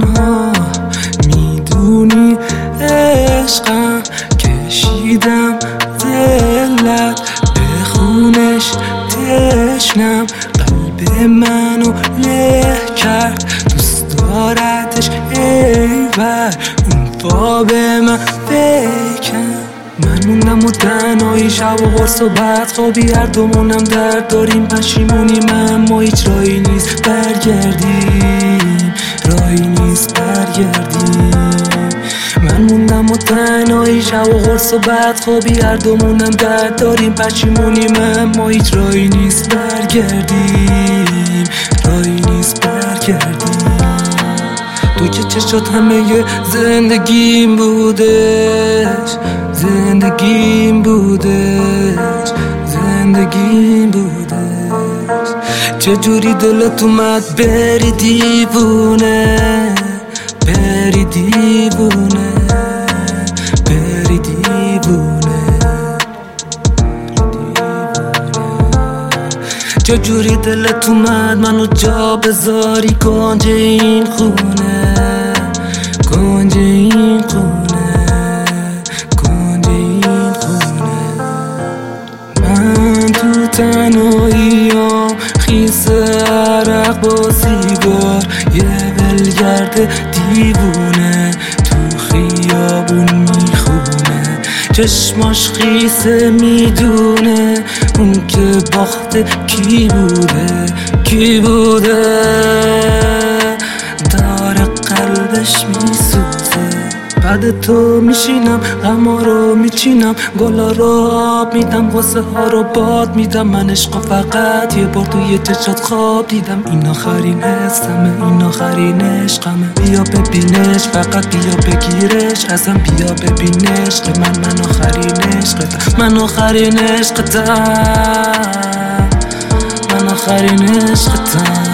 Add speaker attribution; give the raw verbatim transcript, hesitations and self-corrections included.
Speaker 1: آه میدونی عشقم کشیدم دلت به خونش تشنم قلب منو له کرد دوست دارتش ایور اون پا به من بکن. من موندم و تنهایی شب و قرص و بدخوابی هر دومونم درد داریم پشیمونی من ما هیچ راهی نیست برگردیم راهی نیست برگردیم. من موندم و تنهایی شب و قرص و بدخوابی هر دومونم درد داریم پشیمونی من ما هیچ راهی نیست برگردیم راهی نیست برگردیم. تو که چشات همه زندگیم بودش زندگیم بودش زندگیم بودش. چجوری دلت اومد بری دیوونه بری دیوونه بری دیوونه. چجوری دلت اومد منو جا بذاری کنج این خونه کنج این خونه کنج این خونه. من تو تنهاییام خیس عرق با سیگار یه ولگرد دیوونه تو خیابون میخونه چشماش خیسه میدونه اون که باخته کی بوده کی بوده داره قلبش میسوزه. بعد تو میشینم غما رو میچینم گلا رو آب میدم غصه ها رو باد میدم. من عشقا فقط یه بار توی چشات خواب دیدم این آخرین حسمه این آخرین عشقمه. بیا ببینش فقط بیا بگیرش ازم بیا ببین عشق من من آخرین عشقتم من آخرین عشقتم من آخرین عشقتم.